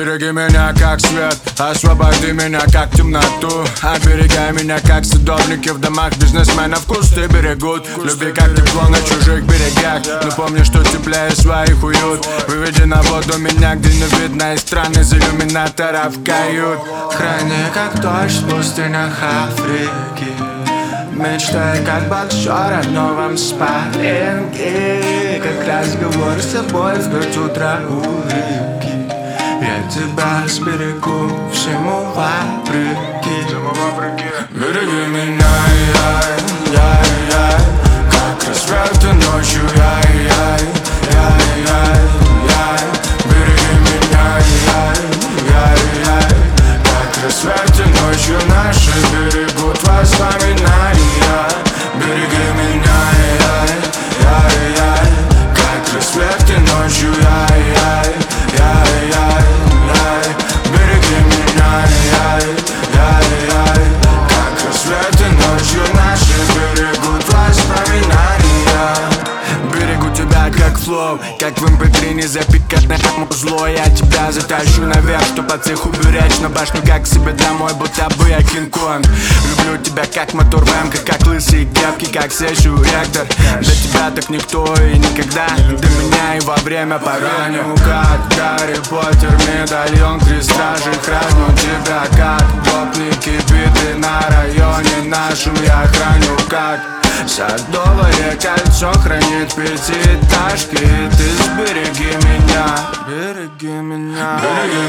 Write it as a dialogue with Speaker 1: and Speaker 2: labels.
Speaker 1: Береги меня как свет, освободи меня как темноту. Оберегай меня как садовники в домах бизнесменов кусты берегут. Люби как тепло на чужих берегах, но помни, что теплее своих уют. Выведи на воду меня, где не видно из стран из иллюминаторов кают. Храни как дождь в пустынях Африки, мечтай как боксер о новом спарринге, как разговор с собой в 5 утра у реки. Я тебя сберегу всему вопреки. Береги меня, как рассвет ночью, береги меня, как рассвет ночью наши берегут воспоминания. Береги меня, как рассвет ночью, береги меня, как рассвет ночью наши берегут воспоминания. Берегу тебя как флоу, как в MP3 не запикать на зло. Я тебя затащу наверх, чтоб от всех уберечь на башню, как к себе домой, будто бы я Кинг-Конг. Люблю тебя как мотор ВМК, как лысые кепки, как сессию реактор. Для тебя так никто и никогда, до меня и во время пораню. Как Гарри Поттер, медальон крестражей, храню тебя как гопники, биты на районе нашем. Я храню как садовое кольцо хранит пятиэтажки. Ты сбереги меня, береги меня, береги